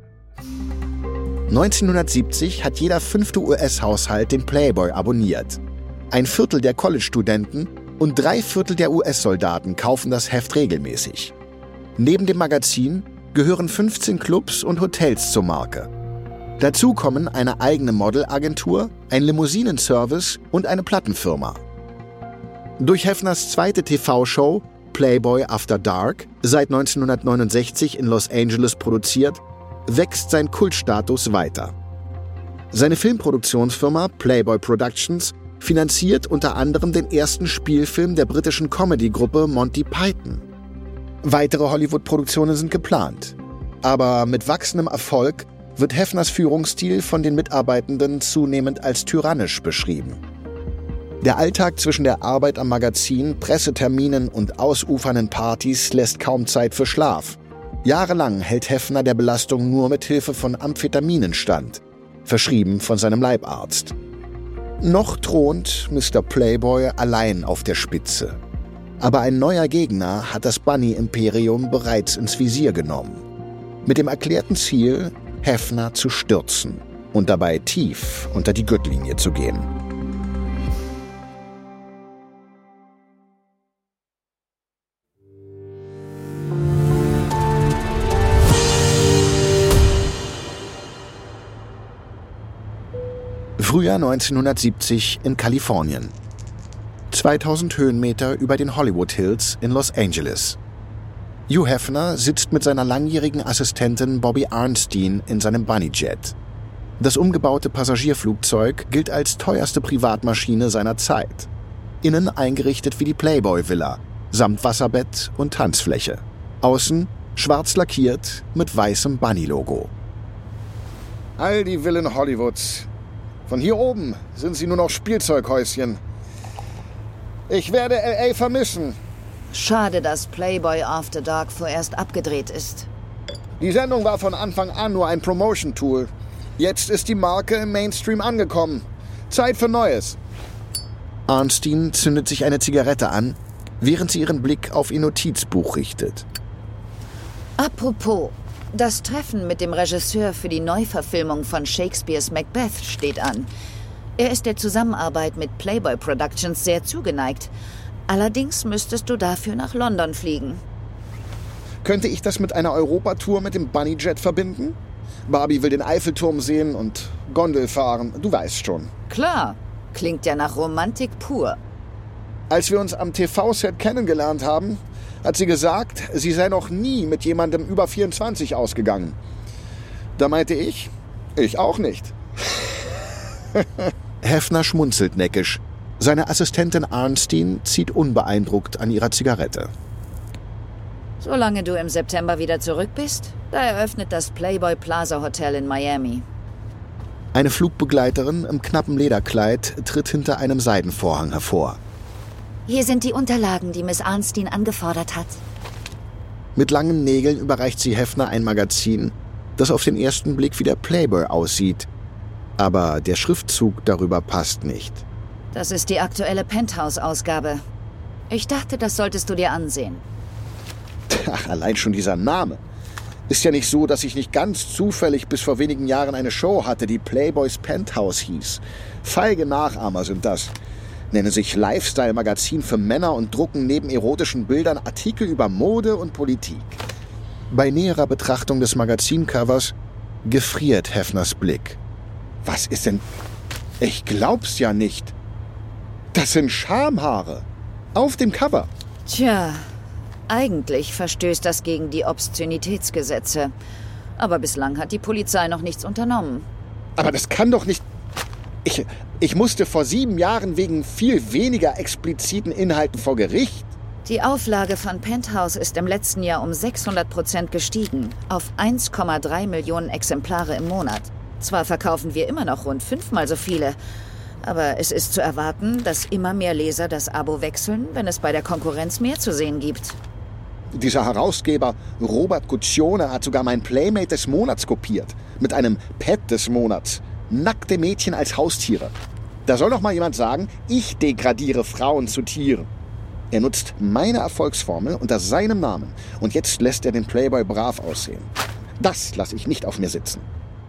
Speaker 2: 1970 hat jeder 5. US-Haushalt den Playboy abonniert. 1/4 der College-Studenten und 3/4 der US-Soldaten kaufen das Heft regelmäßig. Neben dem Magazin gehören 15 Clubs und Hotels zur Marke. Dazu kommen eine eigene Modelagentur, ein Limousinenservice und eine Plattenfirma. Durch Hefners zweite TV-Show Playboy After Dark, seit 1969 in Los Angeles produziert, wächst sein Kultstatus weiter. Seine Filmproduktionsfirma Playboy Productions finanziert unter anderem den ersten Spielfilm der britischen Comedy-Gruppe Monty Python. Weitere Hollywood-Produktionen sind geplant. Aber mit wachsendem Erfolg wird Hefners Führungsstil von den Mitarbeitenden zunehmend als tyrannisch beschrieben. Der Alltag zwischen der Arbeit am Magazin, Presseterminen und ausufernden Partys lässt kaum Zeit für Schlaf. Jahrelang hält Heffner der Belastung nur mit Hilfe von Amphetaminen stand, verschrieben von seinem Leibarzt. Noch thront Mr. Playboy allein auf der Spitze. Aber ein neuer Gegner hat das Bunny-Imperium bereits ins Visier genommen. Mit dem erklärten Ziel, Heffner zu stürzen und dabei tief unter die Gürtellinie zu gehen. Frühjahr 1970 in Kalifornien. 2000 Höhenmeter über den Hollywood Hills in Los Angeles. Hugh Hefner sitzt mit seiner langjährigen Assistentin Bobby Arnstein in seinem Bunny-Jet. Das umgebaute Passagierflugzeug gilt als teuerste Privatmaschine seiner Zeit. Innen eingerichtet wie die Playboy-Villa, samt Wasserbett und Tanzfläche. Außen schwarz lackiert mit weißem Bunny-Logo.
Speaker 1: All die Villen Hollywoods. Von hier oben sind sie nur noch Spielzeughäuschen. Ich werde L.A. vermissen.
Speaker 4: Schade, dass Playboy After Dark vorerst abgedreht ist.
Speaker 1: Die Sendung war von Anfang an nur ein Promotion-Tool. Jetzt ist die Marke im Mainstream angekommen. Zeit für Neues.
Speaker 2: Arnstein zündet sich eine Zigarette an, während sie ihren Blick auf ihr Notizbuch richtet.
Speaker 4: Apropos, das Treffen mit dem Regisseur für die Neuverfilmung von Shakespeares Macbeth steht an. Er ist der Zusammenarbeit mit Playboy Productions sehr zugeneigt. Allerdings müsstest du dafür nach London fliegen.
Speaker 1: Könnte ich das mit einer Europatour mit dem Bunny-Jet verbinden? Barbie will den Eiffelturm sehen und Gondel fahren, du weißt schon.
Speaker 4: Klar, klingt ja nach Romantik pur.
Speaker 1: Als wir uns am TV-Set kennengelernt haben, hat sie gesagt, sie sei noch nie mit jemandem über 24 ausgegangen. Da meinte ich auch nicht.
Speaker 2: Hefner schmunzelt neckisch. Seine Assistentin Arnstein zieht unbeeindruckt an ihrer Zigarette.
Speaker 4: Solange du im September wieder zurück bist, da eröffnet das Playboy Plaza Hotel in Miami.
Speaker 2: Eine Flugbegleiterin im knappen Lederkleid tritt hinter einem Seidenvorhang hervor.
Speaker 4: Hier sind die Unterlagen, die Miss Arnstein angefordert hat.
Speaker 2: Mit langen Nägeln überreicht sie Hefner ein Magazin, das auf den ersten Blick wie der Playboy aussieht. Aber der Schriftzug darüber passt nicht.
Speaker 4: Das ist die aktuelle Penthouse-Ausgabe. Ich dachte, das solltest du dir ansehen.
Speaker 1: Ach, allein schon dieser Name. Ist ja nicht so, dass ich nicht ganz zufällig bis vor wenigen Jahren eine Show hatte, die Playboys Penthouse hieß. Feige Nachahmer sind das. Nennen sich Lifestyle-Magazin für Männer und drucken neben erotischen Bildern Artikel über Mode und Politik.
Speaker 2: Bei näherer Betrachtung des Magazincovers gefriert Hefners Blick.
Speaker 1: Was ist denn... Ich glaub's ja nicht. Das sind Schamhaare. Auf dem Cover.
Speaker 4: Tja, eigentlich verstößt das gegen die Obszönitätsgesetze. Aber bislang hat die Polizei noch nichts unternommen.
Speaker 1: Aber das kann doch nicht... Ich musste vor 7 Jahren wegen viel weniger expliziten Inhalten vor Gericht.
Speaker 4: Die Auflage von Penthouse ist im letzten Jahr um 600% gestiegen, auf 1,3 Millionen Exemplare im Monat. Zwar verkaufen wir immer noch rund 5-mal so viele, aber es ist zu erwarten, dass immer mehr Leser das Abo wechseln, wenn es bei der Konkurrenz mehr zu sehen gibt.
Speaker 1: Dieser Herausgeber Robert Guccione hat sogar mein Playmate des Monats kopiert. Mit einem Pet des Monats. Nackte Mädchen als Haustiere. Da soll doch mal jemand sagen, ich degradiere Frauen zu Tieren. Er nutzt meine Erfolgsformel unter seinem Namen. Und jetzt lässt er den Playboy brav aussehen. Das lasse ich nicht auf mir sitzen.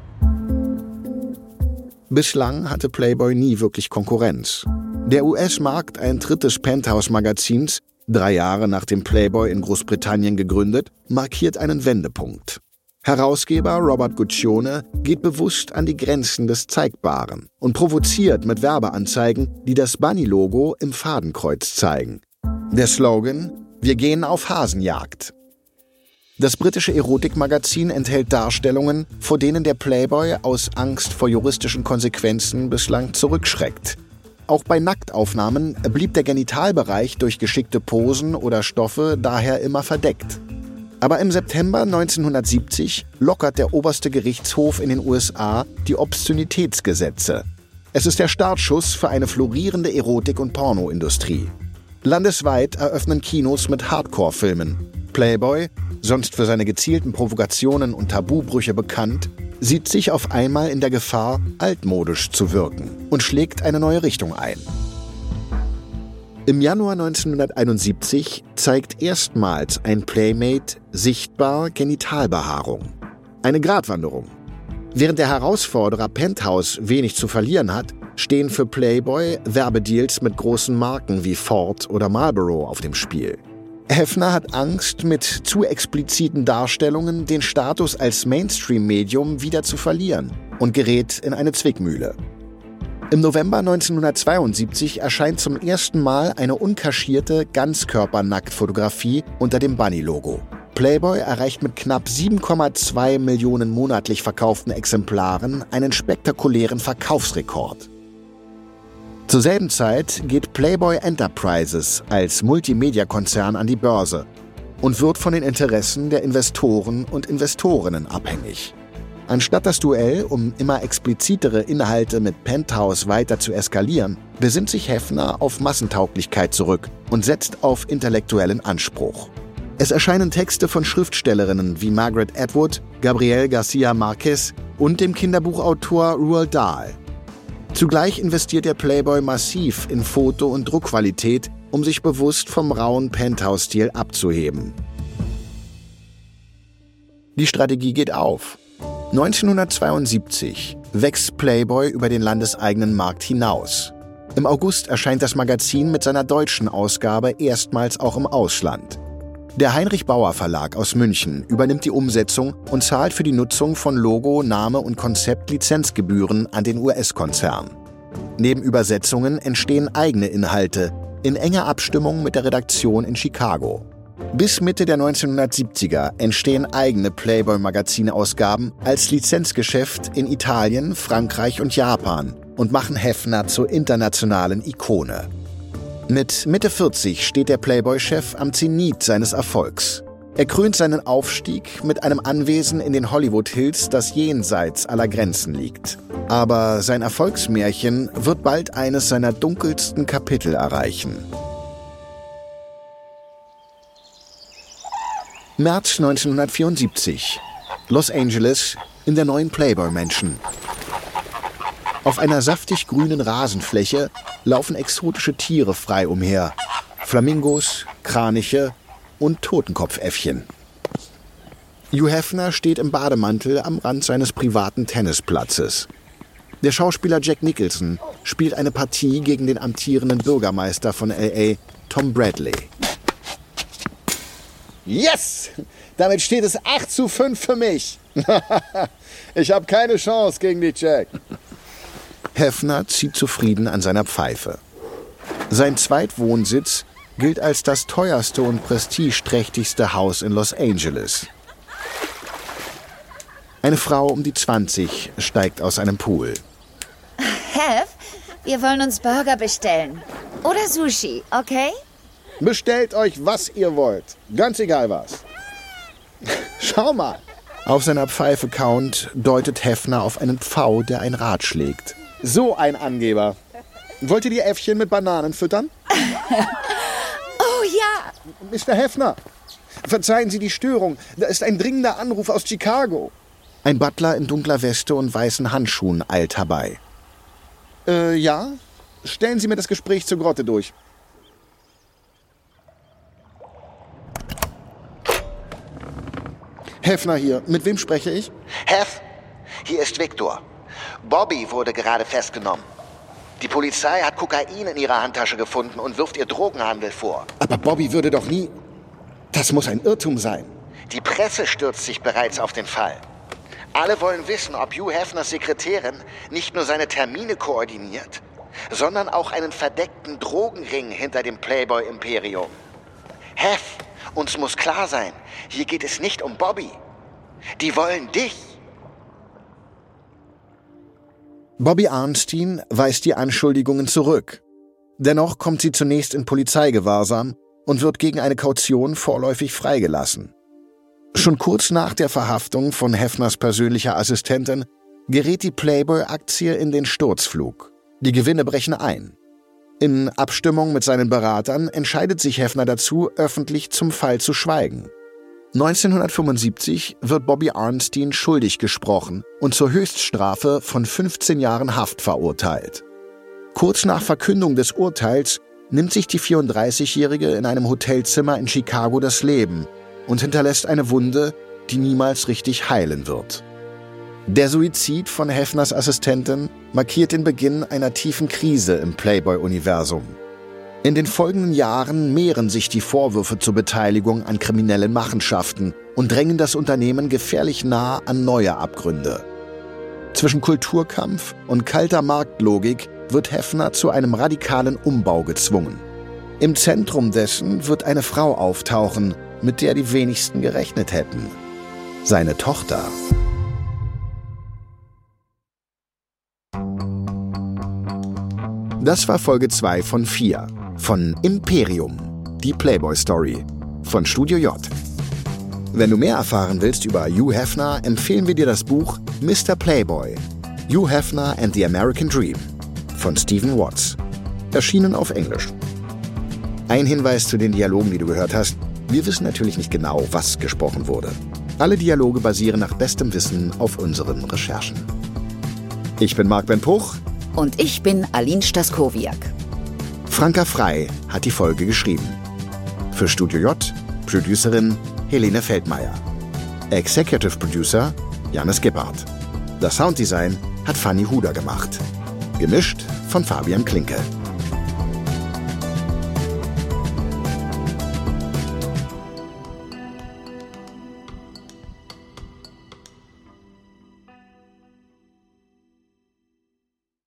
Speaker 2: Bislang hatte Playboy nie wirklich Konkurrenz. Der US-Markteintritt des Penthouse-Magazins, 3 Jahre nach dem Playboy in Großbritannien gegründet, markiert einen Wendepunkt. Herausgeber Robert Guccione geht bewusst an die Grenzen des Zeigbaren und provoziert mit Werbeanzeigen, die das Bunny-Logo im Fadenkreuz zeigen. Der Slogan: Wir gehen auf Hasenjagd. Das britische Erotikmagazin enthält Darstellungen, vor denen der Playboy aus Angst vor juristischen Konsequenzen bislang zurückschreckt. Auch bei Nacktaufnahmen blieb der Genitalbereich durch geschickte Posen oder Stoffe daher immer verdeckt. Aber im September 1970 lockert der oberste Gerichtshof in den USA die Obszönitätsgesetze. Es ist der Startschuss für eine florierende Erotik- und Pornoindustrie. Landesweit eröffnen Kinos mit Hardcore-Filmen. Playboy sonst für seine gezielten Provokationen und Tabubrüche bekannt, sieht sich auf einmal in der Gefahr, altmodisch zu wirken und schlägt eine neue Richtung ein. Im Januar 1971 zeigt erstmals ein Playmate sichtbar Genitalbehaarung. Eine Gratwanderung. Während der Herausforderer Penthouse wenig zu verlieren hat, stehen für Playboy Werbedeals mit großen Marken wie Ford oder Marlboro auf dem Spiel. Hefner hat Angst, mit zu expliziten Darstellungen den Status als Mainstream-Medium wieder zu verlieren und gerät in eine Zwickmühle. Im November 1972 erscheint zum ersten Mal eine unkaschierte Ganzkörper-Nacktfotografie unter dem Bunny-Logo. Playboy erreicht mit knapp 7,2 Millionen monatlich verkauften Exemplaren einen spektakulären Verkaufsrekord. Zur selben Zeit geht Playboy Enterprises als Multimedia-Konzern an die Börse und wird von den Interessen der Investoren und Investorinnen abhängig. Anstatt das Duell um immer explizitere Inhalte mit Penthouse weiter zu eskalieren, besinnt sich Hefner auf Massentauglichkeit zurück und setzt auf intellektuellen Anspruch. Es erscheinen Texte von Schriftstellerinnen wie Margaret Atwood, Gabriel Garcia Marquez und dem Kinderbuchautor Roald Dahl. Zugleich investiert der Playboy massiv in Foto- und Druckqualität, um sich bewusst vom rauen Penthouse-Stil abzuheben. Die Strategie geht auf. 1972 wächst Playboy über den landeseigenen Markt hinaus. Im August erscheint das Magazin mit seiner deutschen Ausgabe erstmals auch im Ausland. Der Heinrich Bauer Verlag aus München übernimmt die Umsetzung und zahlt für die Nutzung von Logo, Name und Konzept Lizenzgebühren an den US-Konzern. Neben Übersetzungen entstehen eigene Inhalte in enger Abstimmung mit der Redaktion in Chicago. Bis Mitte der 1970er entstehen eigene Playboy-Magazinausgaben als Lizenzgeschäft in Italien, Frankreich und Japan und machen Hefner zur internationalen Ikone. Mit Mitte 40 steht der Playboy-Chef am Zenit seines Erfolgs. Er krönt seinen Aufstieg mit einem Anwesen in den Hollywood Hills, das jenseits aller Grenzen liegt. Aber sein Erfolgsmärchen wird bald eines seiner dunkelsten Kapitel erreichen. März 1974. Los Angeles in der neuen Playboy-Mansion. Auf einer saftig grünen Rasenfläche laufen exotische Tiere frei umher. Flamingos, Kraniche und Totenkopfäffchen. Hugh Hefner steht im Bademantel am Rand seines privaten Tennisplatzes. Der Schauspieler Jack Nicholson spielt eine Partie gegen den amtierenden Bürgermeister von L.A., Tom Bradley.
Speaker 3: Yes! Damit steht es 8:5 für mich. Ich habe keine Chance gegen die Jack.
Speaker 2: Hefner zieht zufrieden an seiner Pfeife. Sein Zweitwohnsitz gilt als das teuerste und prestigeträchtigste Haus in Los Angeles. Eine Frau um die 20 steigt aus einem Pool.
Speaker 4: Hef, wir wollen uns Burger bestellen. Oder Sushi, okay?
Speaker 3: Bestellt euch, was ihr wollt. Ganz egal was. Schau mal.
Speaker 2: Auf seiner Pfeife kauend deutet Hefner auf einen Pfau, der ein Rad schlägt.
Speaker 3: So ein Angeber. Wollt ihr die Äffchen mit Bananen füttern?
Speaker 4: Oh ja.
Speaker 3: Mr. Hefner, verzeihen Sie die Störung. Da ist ein dringender Anruf aus Chicago.
Speaker 2: Ein Butler in dunkler Weste und weißen Handschuhen eilt herbei.
Speaker 3: Ja? Stellen Sie mir das Gespräch zur Grotte durch. Hefner hier. Mit wem spreche ich?
Speaker 5: Hef, hier ist Victor. Bobby wurde gerade festgenommen. Die Polizei hat Kokain in ihrer Handtasche gefunden und wirft ihr Drogenhandel vor.
Speaker 3: Aber Bobby würde doch nie... Das muss ein Irrtum sein.
Speaker 5: Die Presse stürzt sich bereits auf den Fall. Alle wollen wissen, ob Hugh Hefners Sekretärin nicht nur seine Termine koordiniert, sondern auch einen verdeckten Drogenring hinter dem Playboy-Imperium. Hef, uns muss klar sein, hier geht es nicht um Bobby. Die wollen dich.
Speaker 2: Bobby Arnstein weist die Anschuldigungen zurück. Dennoch kommt sie zunächst in Polizeigewahrsam und wird gegen eine Kaution vorläufig freigelassen. Schon kurz nach der Verhaftung von Hefners persönlicher Assistentin gerät die Playboy-Aktie in den Sturzflug. Die Gewinne brechen ein. In Abstimmung mit seinen Beratern entscheidet sich Hefner dazu, öffentlich zum Fall zu schweigen. 1975 wird Bobby Arnstein schuldig gesprochen und zur Höchststrafe von 15 Jahren Haft verurteilt. Kurz nach Verkündung des Urteils nimmt sich die 34-Jährige in einem Hotelzimmer in Chicago das Leben und hinterlässt eine Wunde, die niemals richtig heilen wird. Der Suizid von Heffners Assistentin markiert den Beginn einer tiefen Krise im Playboy-Universum. In den folgenden Jahren mehren sich die Vorwürfe zur Beteiligung an kriminellen Machenschaften und drängen das Unternehmen gefährlich nah an neue Abgründe. Zwischen Kulturkampf und kalter Marktlogik wird Heffner zu einem radikalen Umbau gezwungen. Im Zentrum dessen wird eine Frau auftauchen, mit der die wenigsten gerechnet hätten: seine Tochter. Das war Folge 2 von 4 von Imperium, die Playboy-Story von Studio J. Wenn du mehr erfahren willst über Hugh Hefner, empfehlen wir dir das Buch Mr. Playboy, Hugh Hefner and the American Dream von Stephen Watts, erschienen auf Englisch. Ein Hinweis zu den Dialogen, die du gehört hast: Wir wissen natürlich nicht genau, was gesprochen wurde. Alle Dialoge basieren nach bestem Wissen auf unseren Recherchen. Ich bin Marc Ben Puch.
Speaker 4: Und ich bin Aline Staskowiak.
Speaker 2: Franka Frei hat die Folge geschrieben. Für Studio J, Producerin Helene Feldmeier. Executive Producer Jannis Gebhardt. Das Sounddesign hat Fanny Huder gemacht. Gemischt von Fabian Klinke.